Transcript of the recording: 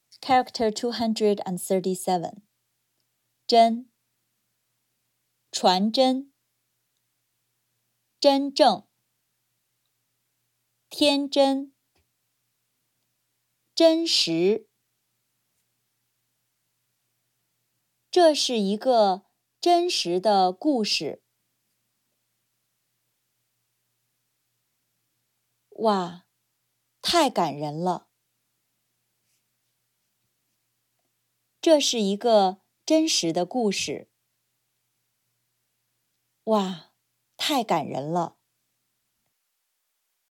Character 237. 真，传真，真正，天真，真实。这是一个真实的故事。哇，太感人了！这是一个真实的故事。哇，太感人了！